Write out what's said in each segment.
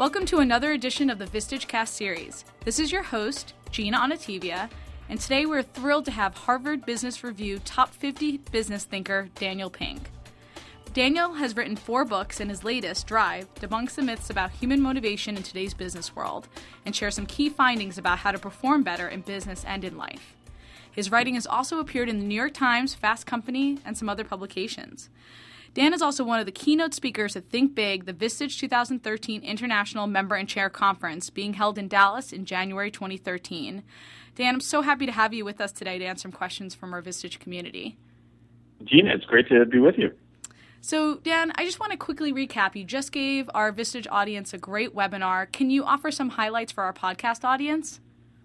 Welcome to another edition of the VistageCast series. This is your host, Gina Onativia, and today we're thrilled to have Harvard Business Review Top 50 business thinker Daniel Pink. Daniel has written 4 books, and his latest, Drive, debunks the myths about human motivation in today's business world and shares some key findings about how to perform better in business and in life. His writing has also appeared in the New York Times, Fast Company, and some other publications. Dan is also one of the keynote speakers at Think Big, the Vistage 2013 International Member and Chair Conference, being held in Dallas in January 2013. Dan, I'm so happy to have you with us today to answer some questions from our Vistage community. Gina, it's great to be with you. So, Dan, I just want to quickly recap. You just gave our Vistage audience a great webinar. Can you offer some highlights for our podcast audience?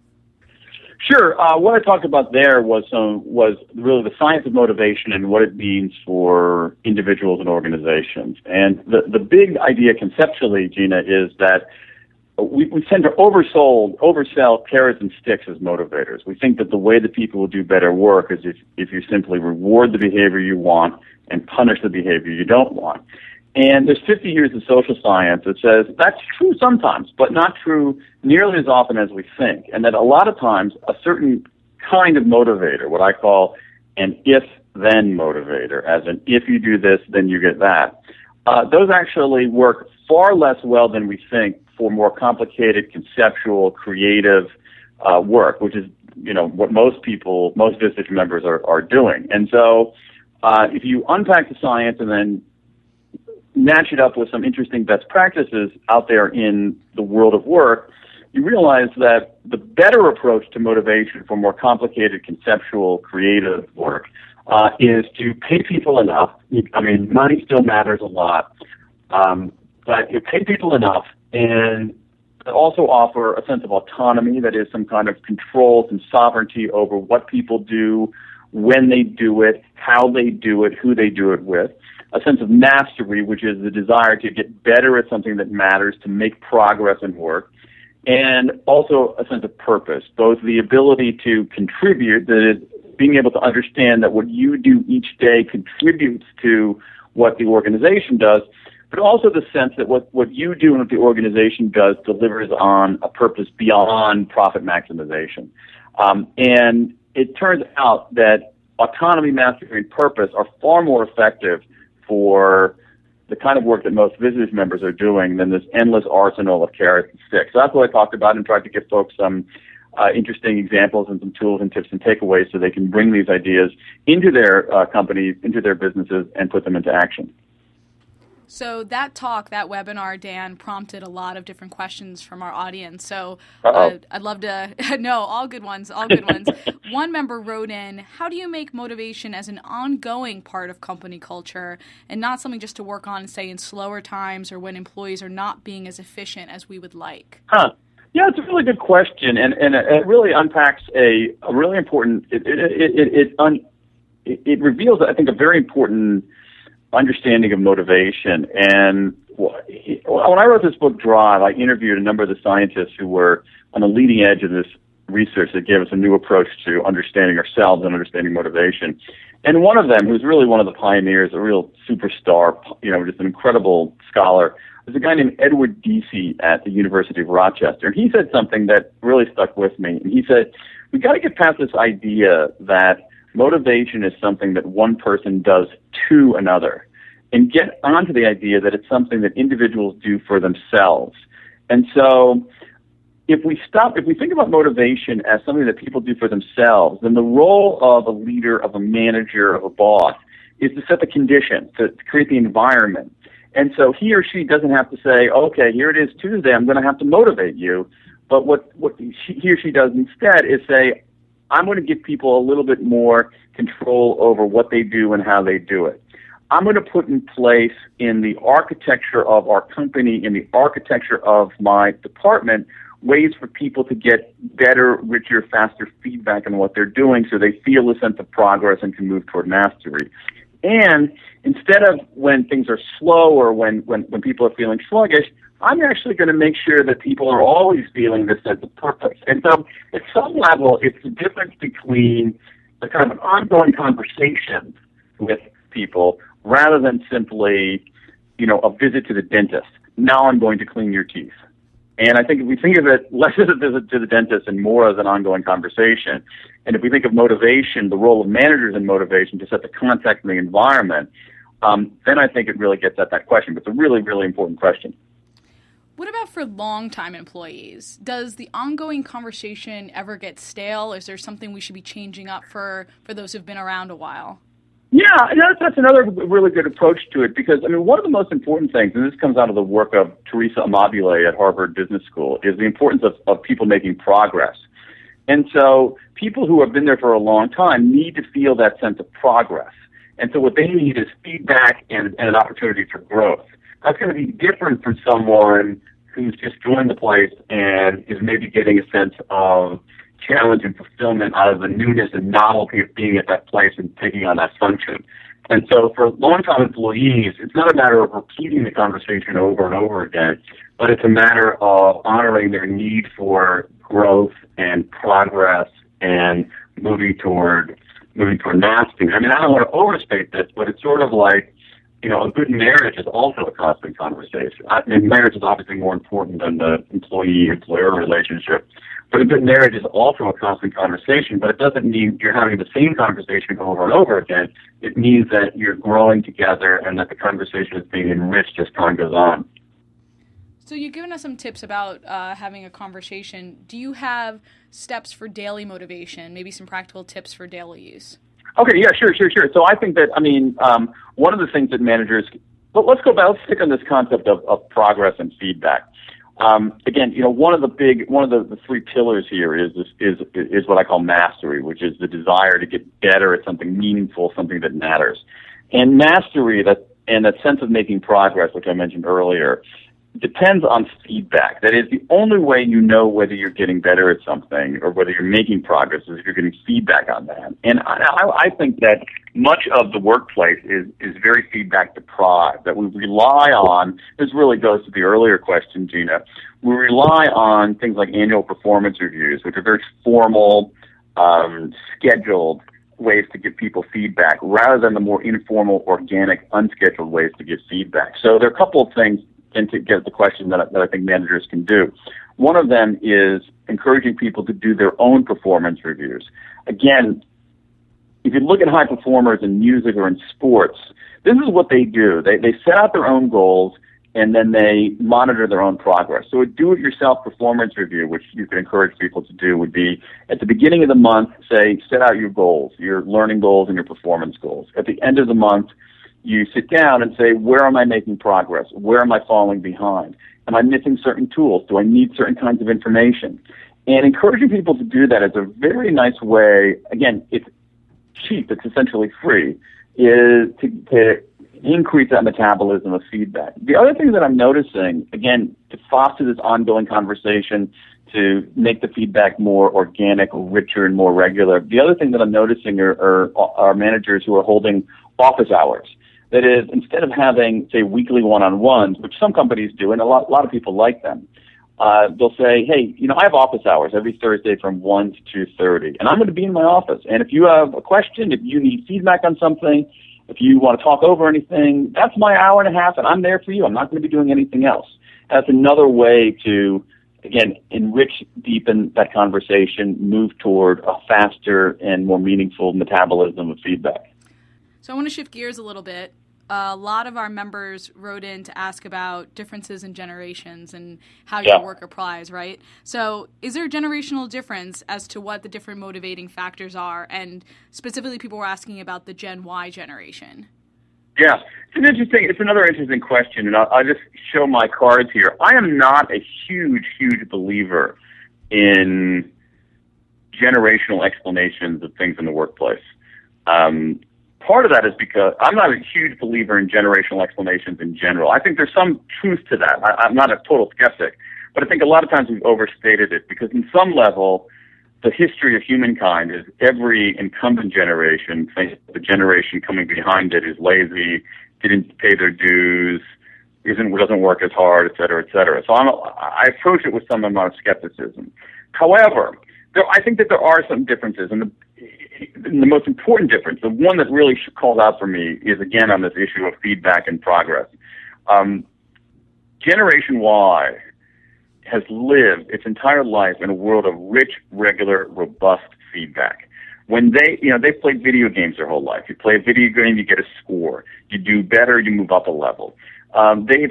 Sure. What I talked about there was really the science of motivation and what it means for individuals and organizations. And the big idea conceptually, Gina, is that we tend to oversell carrots and sticks as motivators. We think that the way that people will do better work is if you simply reward the behavior you want and punish the behavior you don't want. And there's 50 years of social science that says that's true sometimes, but not true nearly as often as we think. And that a lot of times a certain kind of motivator, what I call an if-then motivator, as in if you do this, then you get that, those actually work far less well than we think for more complicated, conceptual, creative work, which is, what most Vistage members are doing. And so if you unpack the science and then match it up with some interesting best practices out there in the world of work, you realize that the better approach to motivation for more complicated, conceptual, creative work is to pay people enough. I mean, money still matters a lot, but you pay people enough and also offer a sense of autonomy, that is some kind of control and sovereignty over what people do, when they do it, how they do it, who they do it with. A sense of mastery, which is the desire to get better at something that matters, to make progress in work, and also a sense of purpose, both the ability to contribute, that is, being able to understand that what you do each day contributes to what the organization does, but also the sense that what you do and what the organization does delivers on a purpose beyond profit maximization. And it turns out that autonomy, mastery, and purpose are far more effective for the kind of work that most Vistage members are doing than this endless arsenal of carrots and sticks. So that's what I talked about and tried to give folks some interesting examples and some tools and tips and takeaways so they can bring these ideas into their companies, into their businesses, and put them into action. So that webinar, Dan, prompted a lot of different questions from our audience. So I'd love to know all good ones. One member wrote in, how do you make motivation as an ongoing part of company culture and not something just to work on, say, in slower times or when employees are not being as efficient as we would like? Yeah, it's a really good question, and it really unpacks a really important. It reveals, I think, a very important understanding of motivation. And when I wrote this book, Drive, I interviewed a number of the scientists who were on the leading edge of this research that gave us a new approach to understanding ourselves and understanding motivation. And one of them, who's really one of the pioneers, a real superstar, just an incredible scholar, was a guy named Edward Deci at the University of Rochester. And he said something that really stuck with me. And he said, we got to get past this idea that motivation is something that one person does to another, and get onto the idea that it's something that individuals do for themselves. And so if we think about motivation as something that people do for themselves, then the role of a leader, of a manager, of a boss is to set the conditions, to create the environment. And so he or she doesn't have to say, okay, here it is Tuesday, I'm going to have to motivate you. But what he or she does instead is say, I'm going to give people a little bit more control over what they do and how they do it. I'm going to put in place in the architecture of our company, in the architecture of my department, ways for people to get better, richer, faster feedback on what they're doing so they feel a sense of progress and can move toward mastery. And instead of when things are slow or when people are feeling sluggish, I'm actually going to make sure that people are always feeling this sense of purpose. And so at some level, it's the difference between a kind of an ongoing conversation with people rather than simply, a visit to the dentist. Now I'm going to clean your teeth. And I think if we think of it less as a visit to the dentist and more as an ongoing conversation, and if we think of motivation, the role of managers in motivation to set the context and the environment, then I think it really gets at that question. But it's a really, really important question. What about for long-time employees? Does the ongoing conversation ever get stale? Is there something we should be changing up for those who've been around a while? Yeah, that's another really good approach to it, because, I mean, one of the most important things, and this comes out of the work of Teresa Amabile at Harvard Business School, is the importance of people making progress. And so people who have been there for a long time need to feel that sense of progress. And so what they need is feedback and an opportunity for growth. That's going to be different from someone who's just joined the place and is maybe getting a sense of challenge and fulfillment out of the newness and novelty of being at that place and taking on that function. And so for long-time employees, it's not a matter of repeating the conversation over and over again, but it's a matter of honoring their need for growth and progress and moving toward mastering. I mean, I don't want to overstate this, but it's sort of like, you know, a good marriage is also a constant conversation. Marriage is obviously more important than the employee-employer relationship. But a good marriage is also a constant conversation, but it doesn't mean you're having the same conversation over and over again. It means that you're growing together and that the conversation is being enriched as time goes on. So you've given us some tips about having a conversation. Do you have steps for daily motivation, maybe some practical tips for daily use? Okay, yeah, sure. So I think that, one of the things that managers, let's stick on this concept of progress and feedback. Again, you know, one of the three pillars here is what I call mastery, which is the desire to get better at something meaningful, something that matters. And mastery, that sense of making progress, which I mentioned earlier, depends on feedback. That is, the only way you know whether you're getting better at something or whether you're making progress is if you're getting feedback on that. And I think that much of the workplace is very feedback deprived, that we rely on, this really goes to the earlier question, Gina, we rely on things like annual performance reviews, which are very formal, scheduled ways to give people feedback, rather than the more informal, organic, unscheduled ways to give feedback. So there are a couple of things and to get the question that I think managers can do. One of them is encouraging people to do their own performance reviews. Again, if you look at high performers in music or in sports, this is what they do. They set out their own goals, and then they monitor their own progress. So a do-it-yourself performance review, which you can encourage people to do, would be at the beginning of the month, say, set out your goals, your learning goals and your performance goals. At the end of the month, you sit down and say, where am I making progress? Where am I falling behind? Am I missing certain tools? Do I need certain kinds of information? And encouraging people to do that is a very nice way. Again, it's cheap. It's essentially free, is to increase that metabolism of feedback. The other thing that I'm noticing, again, to foster this ongoing conversation, to make the feedback more organic, richer, and more regular, the other thing that I'm noticing are managers who are holding office hours. That is, instead of having, say, weekly one-on-ones, which some companies do, and a lot of people like them, they'll say, hey, you know, I have office hours every Thursday from 1 to 2:30, and I'm going to be in my office. And if you have a question, if you need feedback on something, if you want to talk over anything, that's my hour and a half, and I'm there for you. I'm not going to be doing anything else. That's another way to, again, enrich, deepen that conversation, move toward a faster and more meaningful metabolism of feedback. So I want to shift gears a little bit. A lot of our members wrote in to ask about differences in generations and how your work applies, right? So is there a generational difference as to what the different motivating factors are? And specifically, people were asking about the Gen Y generation. Yeah, it's another interesting question, and I'll just show my cards here. I am not a huge believer in generational explanations of things in the workplace. Part of that is because I'm not a huge believer in generational explanations in general. I think there's some truth to that. I'm not a total skeptic, but I think a lot of times we've overstated it, because in some level, the history of humankind is every incumbent generation thinks the generation coming behind it is lazy, didn't pay their dues, doesn't work as hard, et cetera, et cetera. So I approach it with some amount of skepticism. However, I think that there are some differences, and the most important difference, the one that really calls out for me, is again on this issue of feedback and progress. Generation Y has lived its entire life in a world of rich, regular, robust feedback. When they've played video games their whole life. You play a video game, you get a score. You do better, you move up a level. They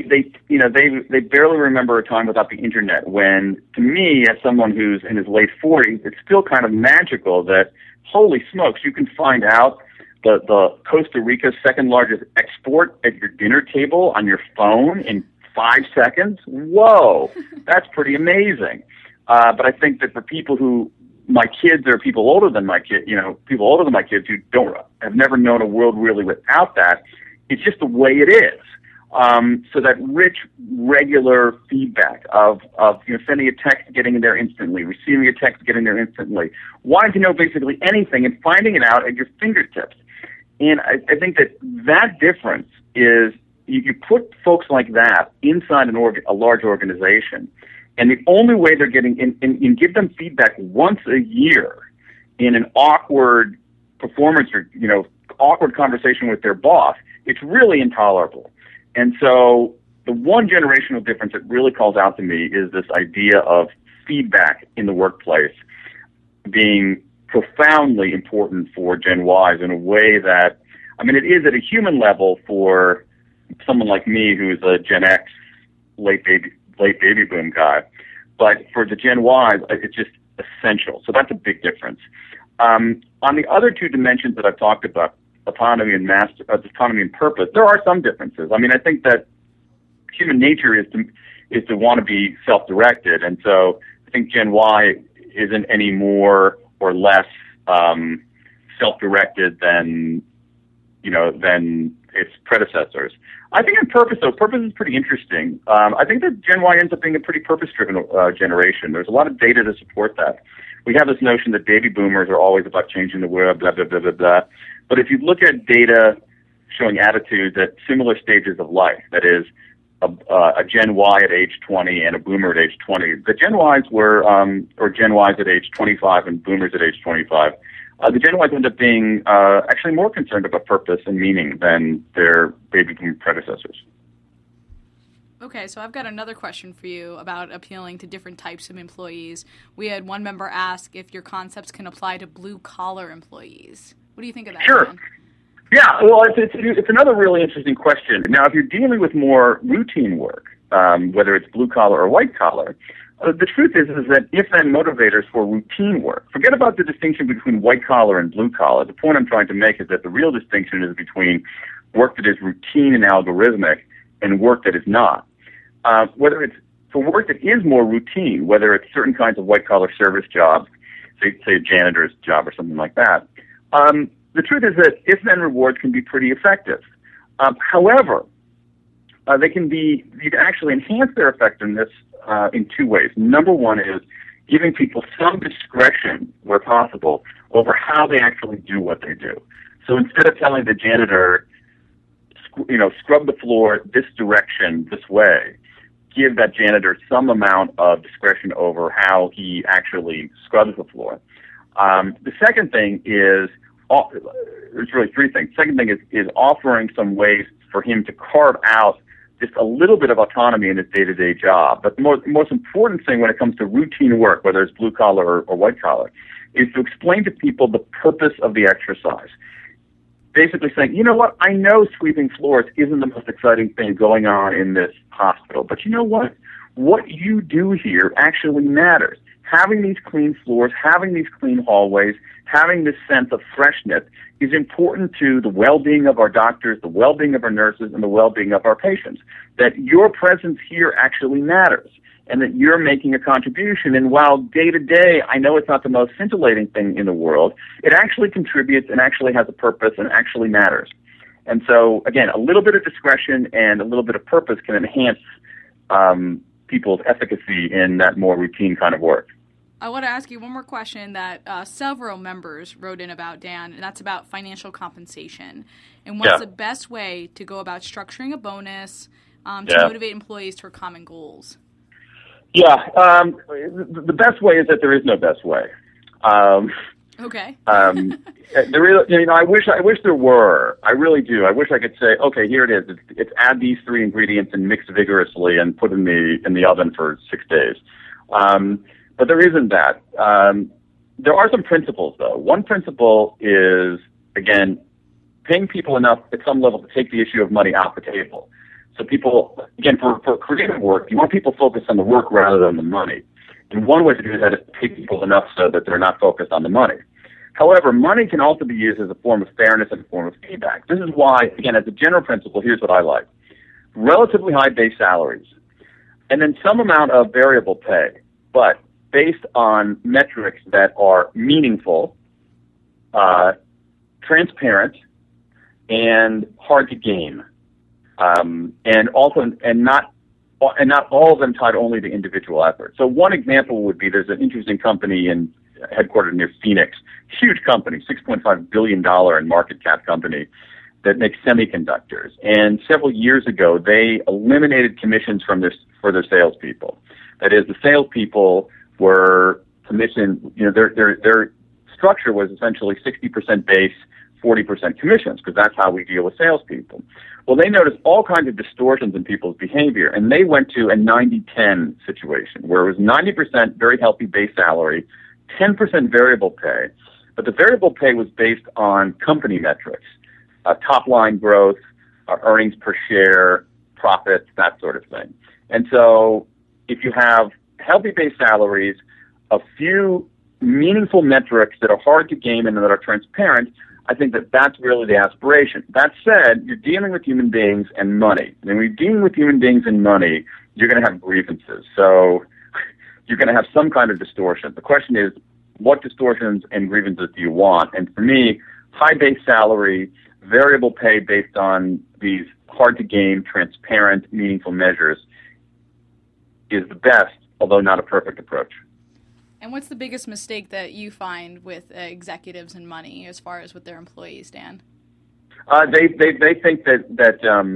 barely remember a time without the internet. When, to me, as someone who's in his late 40s, it's still kind of magical that, holy smokes, you can find out the Costa Rica's second largest export at your dinner table on your phone in 5 seconds. Whoa, that's pretty amazing. But I think that for people who, my kids or people older than my kids who have never known a world really without that, it's just the way it is. So that rich, regular feedback of sending a text, getting in there instantly, receiving a text, getting there instantly, wanting to know basically anything and finding it out at your fingertips. And I think that difference is you put folks like that inside a large organization, and the only way they're getting in give them feedback once a year in an awkward performance or awkward conversation with their boss, it's really intolerable. And so the one generational difference that really calls out to me is this idea of feedback in the workplace being profoundly important for Gen Ys in a way that, it is at a human level for someone like me who's a Gen X, late baby boom guy. But for the Gen Ys, it's just essential. So that's a big difference. On the other two dimensions that I've talked about, autonomy and purpose, there are some differences. I think that human nature is to want to be self-directed, and so I think Gen Y isn't any more or less self-directed than its predecessors. I think in purpose is pretty interesting. I think that Gen Y ends up being a pretty purpose-driven generation. There's a lot of data to support that. We have this notion that baby boomers are always about changing the world, blah, blah, blah, blah, blah. But if you look at data showing attitudes at similar stages of life, that is, a Gen Y at age 20 and a boomer at age 20, the Gen Ys or Gen Ys at age 25 and boomers at age 25, the Gen Ys end up being actually more concerned about purpose and meaning than their baby boom predecessors. Okay, so I've got another question for you about appealing to different types of employees. We had one member ask if your concepts can apply to blue-collar employees. What do you think of that? Sure. Dan? Yeah, well, it's another really interesting question. Now, if you're dealing with more routine work, whether it's blue-collar or white-collar, the truth is that if-then motivators for routine work, forget about the distinction between white-collar and blue-collar. The point I'm trying to make is that the real distinction is between work that is routine and algorithmic and work that is not. Whether it's for work that is more routine, whether it's certain kinds of white-collar service jobs, say a janitor's job or something like that, the truth is that if-then rewards can be pretty effective. However, you can actually enhance their effectiveness in two ways. Number one is giving people some discretion, where possible, over how they actually do what they do. So instead of telling the janitor, scrub the floor this direction, this way, give that janitor some amount of discretion over how he actually scrubs the floor. The second thing is, there's really three things. Second thing is offering some ways for him to carve out just a little bit of autonomy in his day-to-day job. But the most important thing when it comes to routine work, whether it's blue-collar or white-collar, is to explain to people the purpose of the exercise. Basically saying, you know what, I know sweeping floors isn't the most exciting thing going on in this hospital, but you know what? What you do here actually matters. Having these clean floors, having these clean hallways, having this sense of freshness is important to the well-being of our doctors, the well-being of our nurses, and the well-being of our patients. That your presence here actually matters, and that you're making a contribution. And while day-to-day, I know it's not the most scintillating thing in the world, it actually contributes and actually has a purpose and actually matters. And so, again, a little bit of discretion and a little bit of purpose can enhance people's efficacy in that more routine kind of work. I want to ask you one more question that several members wrote in about, Dan, and that's about financial compensation. And what's the best way to go about structuring a bonus to motivate employees toward common goals? Yeah, the best way is that there is no best way. Okay. I wish there were. I really do. I wish I could say, okay, here it is. It's add these 3 ingredients and mix vigorously and put in the oven for 6 days. But there isn't that. There are some principles, though. One principle is, again, paying people enough at some level to take the issue of money off the table. So people, again, for creative work, you want people focused on the work rather than the money. And one way to do that is to pay people enough so that they're not focused on the money. However, money can also be used as a form of fairness and a form of feedback. This is why, again, as a general principle, here's what I like. Relatively high base salaries, and then some amount of variable pay, but based on metrics that are meaningful, transparent, and hard to gain, and not all of them tied only to individual effort. So one example would be there's an interesting company headquartered near Phoenix, huge company, $6.5 billion in market cap company that makes semiconductors. And several years ago, they eliminated commissions for their salespeople. That is, the salespeople were commissioned. Their structure was essentially 60% base, 40% commissions, because that's how we deal with salespeople. Well, they noticed all kinds of distortions in people's behavior, and they went to a 90-10 situation, where it was 90% very healthy base salary, 10% variable pay, but the variable pay was based on company metrics, top-line growth, earnings per share, profits, that sort of thing. And so if you have healthy base salaries, a few meaningful metrics that are hard to gain and that are transparent, I think that's really the aspiration. That said, you're dealing with human beings and money. And when you're dealing with human beings and money, you're going to have grievances. So you're going to have some kind of distortion. The question is, what distortions and grievances do you want? And for me, high base salary, variable pay based on these hard-to-gain, transparent, meaningful measures is the best, although not a perfect approach. And what's the biggest mistake that you find with executives and money as far as with their employees, Dan? They think that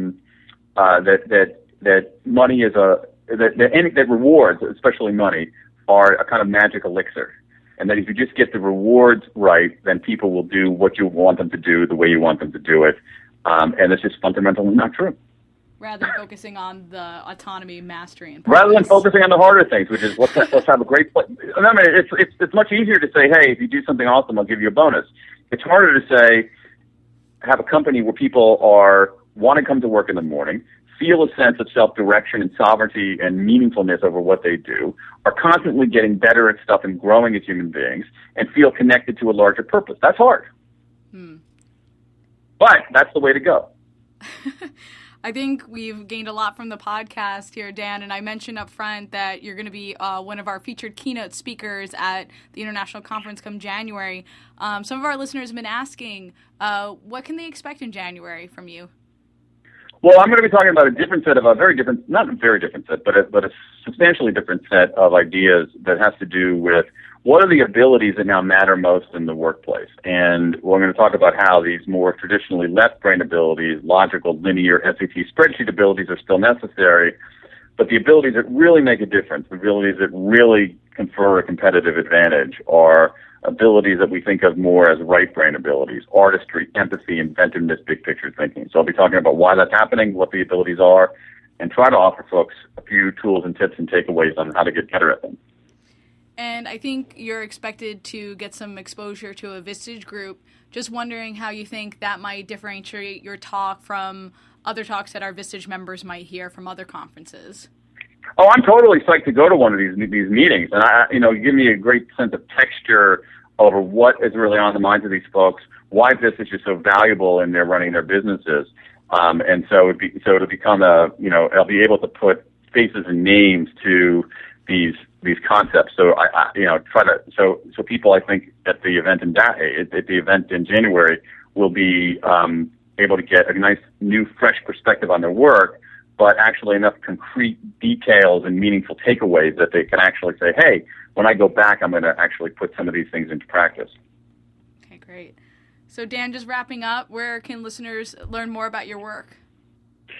money is that rewards, especially money, are a kind of magic elixir, and that if you just get the rewards right, then people will do what you want them to do the way you want them to do it, and it's just fundamentally not true. Rather than focusing on the autonomy, mastery, and purpose. Rather than focusing on the harder things, which is let's have a great play. I mean, it's much easier to say, hey, if you do something awesome, I'll give you a bonus. It's harder to say, have a company where people want to come to work in the morning, feel a sense of self-direction and sovereignty and meaningfulness over what they do, are constantly getting better at stuff and growing as human beings, and feel connected to a larger purpose. That's hard. But that's the way to go. I think we've gained a lot from the podcast here, Dan, and I mentioned up front that you're going to be one of our featured keynote speakers at the International Conference come January. Some of our listeners have been asking, what can they expect in January from you? Well, I'm going to be talking about a substantially different set of ideas that has to do with what are the abilities that now matter most in the workplace. And we're going to talk about how these more traditionally left-brain abilities, logical, linear, SAT, spreadsheet abilities are still necessary, but the abilities that really make a difference, the abilities that really confer a competitive advantage are abilities that we think of more as right-brain abilities, artistry, empathy, inventiveness, big-picture thinking. So I'll be talking about why that's happening, what the abilities are, and try to offer folks a few tools and tips and takeaways on how to get better at them. And I think you're expected to get some exposure to a Vistage group. Just wondering how you think that might differentiate your talk from other talks that our Vistage members might hear from other conferences. Oh, I'm totally psyched to go to one of these meetings, and you give me a great sense of texture over what is really on the minds of these folks, why Vistage is so valuable in their running their businesses, and so it'll become I'll be able to put faces and names to these concepts. So so people, I think, at the event in January will be able to get a nice new fresh perspective on their work, but actually enough concrete details and meaningful takeaways that they can actually say, hey, when I go back, I'm going to actually put some of these things into practice. Okay, great. So Dan, just wrapping up, where can listeners learn more about your work?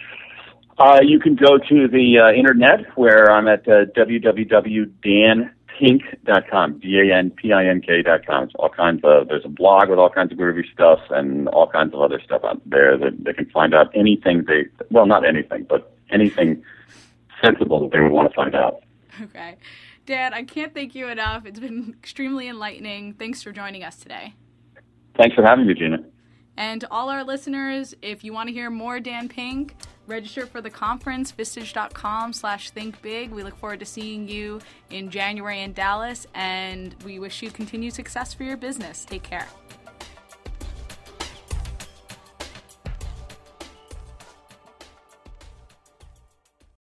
You can go to the internet, where I'm at www.danpink, danpink.com, danpink.com. It's all kinds of, there's a blog with all kinds of groovy stuff and all kinds of other stuff out there that they can find out anything not anything, but anything sensible that they would want to find out. Okay. Dan, I can't thank you enough. It's been extremely enlightening. Thanks for joining us today. Thanks for having me, Gina. And to all our listeners, if you want to hear more Dan Pink, register for the conference, vistage.com/thinkbig. We look forward to seeing you in January in Dallas, and we wish you continued success for your business. Take care.